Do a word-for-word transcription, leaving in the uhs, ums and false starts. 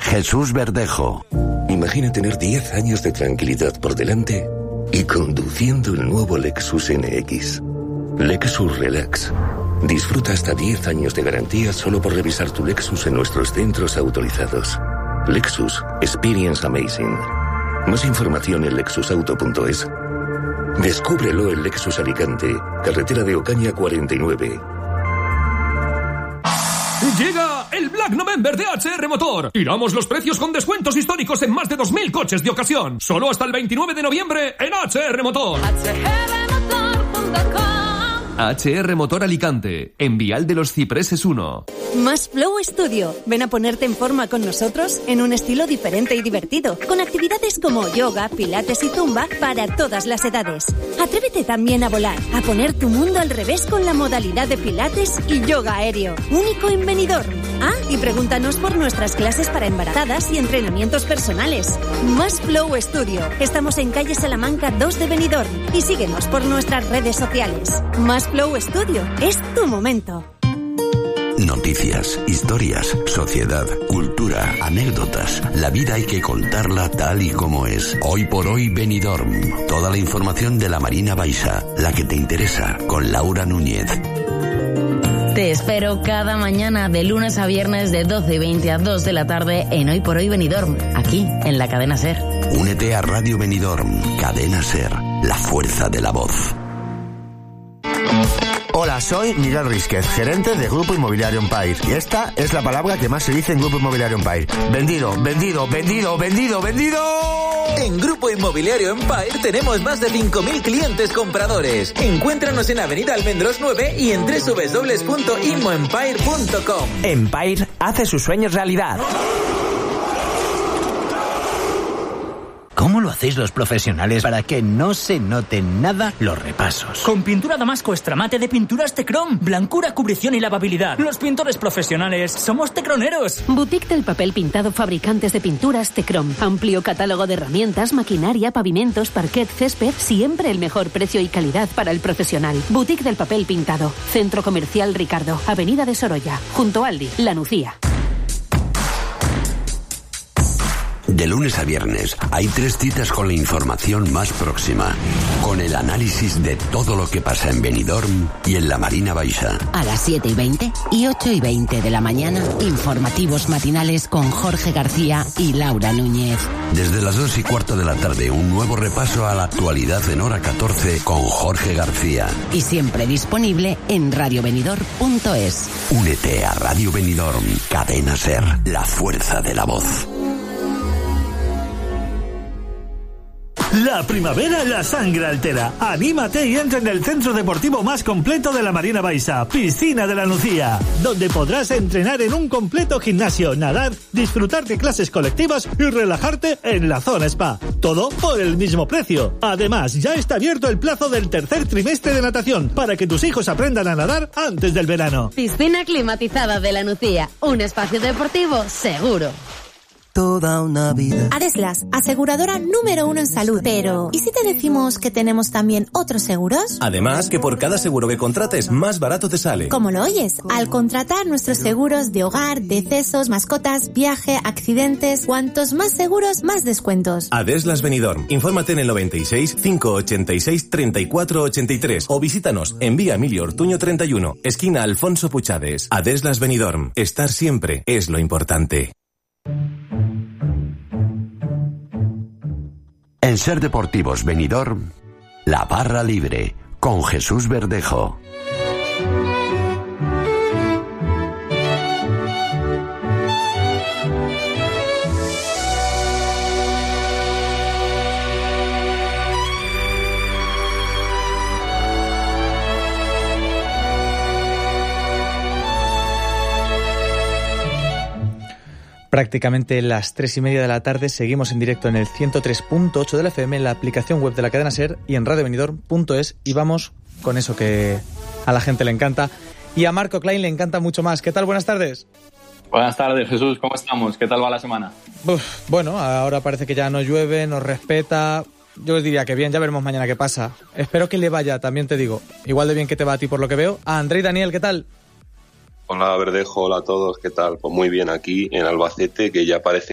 Jesús Verdejo. Imagina tener diez años de tranquilidad por delante y conduciendo el nuevo Lexus N X. Lexus Relax. Disfruta hasta diez años de garantía solo por revisar tu Lexus en nuestros centros autorizados. Lexus Experience Amazing. Más información en lexus auto punto es. Descúbrelo en Lexus Alicante, carretera de Ocaña cuarenta y nueve. Llega el Black November de H R Motor. Tiramos los precios con descuentos históricos en más de dos mil coches de ocasión. Solo hasta el veintinueve de noviembre en H R Motor. H R motor punto com. H R Motor Alicante, en Vial de los Cipreses uno. Más Flow Studio. Ven a ponerte en forma con nosotros en un estilo diferente y divertido, con actividades como yoga, pilates y zumba para todas las edades. Atrévete también a volar, a poner tu mundo al revés con la modalidad de pilates y yoga aéreo, único en Benidorm. Ah, y pregúntanos por nuestras clases para embarazadas y entrenamientos personales. Más Flow Studio. Estamos en calle Salamanca dos de Benidorm y síguenos por nuestras redes sociales. Más Flow Studio. Es tu momento. Noticias, historias, sociedad, cultura, anécdotas. La vida hay que contarla tal y como es. Hoy por hoy Benidorm. Toda la información de la Marina Baixa, la que te interesa, con Laura Núñez. Te espero cada mañana de lunes a viernes de doce y veinte a dos de la tarde en Hoy por Hoy Benidorm, aquí en la cadena SER. Únete a Radio Benidorm, cadena SER, la fuerza de la voz. Hola, soy Miguel Rísquez, gerente de Grupo Inmobiliario Empire. Y esta es la palabra que más se dice en Grupo Inmobiliario Empire. Vendido, vendido, vendido, vendido, vendido. En Grupo Inmobiliario Empire tenemos más de cinco mil clientes compradores. Encuéntranos en Avenida Almendros nueve y en doble u doble u doble u punto inmoempire punto com. Empire hace sus sueños realidad. ¿Cómo lo hacéis los profesionales para que no se noten nada los repasos? Con pintura Damasco Extramate de Pinturas Tecron. Blancura, cubrición y lavabilidad. Los pintores profesionales somos tecroneros. Boutique del Papel Pintado, fabricantes de pinturas Tecron. Amplio catálogo de herramientas, maquinaria, pavimentos, parquet, césped. Siempre el mejor precio y calidad para el profesional. Boutique del Papel Pintado. Centro Comercial Ricardo. Avenida de Sorolla. Junto a Aldi. La Nucía. De lunes a viernes hay tres citas con la información más próxima, con el análisis de todo lo que pasa en Benidorm y en la Marina Baixa. A las siete y veinte y ocho y veinte de la mañana, informativos matinales con Jorge García y Laura Núñez. Desde las dos y cuarto de la tarde, un nuevo repaso a la actualidad en hora catorce con Jorge García. Y siempre disponible en radio benidorm punto es. Únete a Radio Benidorm, cadena SER, la fuerza de la voz. La primavera la sangre altera. Anímate y entra en el centro deportivo más completo de la Marina Baixa, Piscina de la Nucía, donde podrás entrenar en un completo gimnasio, nadar, disfrutar de clases colectivas y relajarte en la zona spa. Todo por el mismo precio. Además, ya está abierto el plazo del tercer trimestre de natación para que tus hijos aprendan a nadar antes del verano. Piscina climatizada de la Nucía, un espacio deportivo seguro. Toda una vida. Adeslas, aseguradora número uno en salud. Pero, ¿y si te decimos que tenemos también otros seguros? Además, que por cada seguro que contrates, más barato te sale. ¿Cómo lo oyes? Al contratar nuestros seguros de hogar, decesos, mascotas, viaje, accidentes, cuantos más seguros, más descuentos. Adeslas Benidorm. Infórmate en el noventa y seis, cinco ochenta y seis, treinta y cuatro ochenta y tres o visítanos en Vía Emilio Ortuño treinta y uno, esquina Alfonso Puchades. Adeslas Benidorm. Estar siempre es lo importante. En Ser Deportivos Benidorm, la barra libre, con Jesús Verdejo. Prácticamente las tres y media de la tarde seguimos en directo en el ciento tres punto ocho de la F M, en la aplicación web de la cadena SER y en radio benidorm punto es, y vamos con eso que a la gente le encanta y a Marco Klein le encanta mucho más. ¿Qué tal? Buenas tardes. Buenas tardes, Jesús. ¿Cómo estamos? ¿Qué tal va la semana? Uf, bueno, ahora parece que ya no llueve, nos respeta. Yo diría que bien, ya veremos mañana qué pasa. Espero que le vaya, también te digo, igual de bien que te va a ti por lo que veo. A André y Daniel, ¿qué tal? Hola Verdejo, hola a todos, ¿qué tal? Pues muy bien aquí en Albacete, que ya parece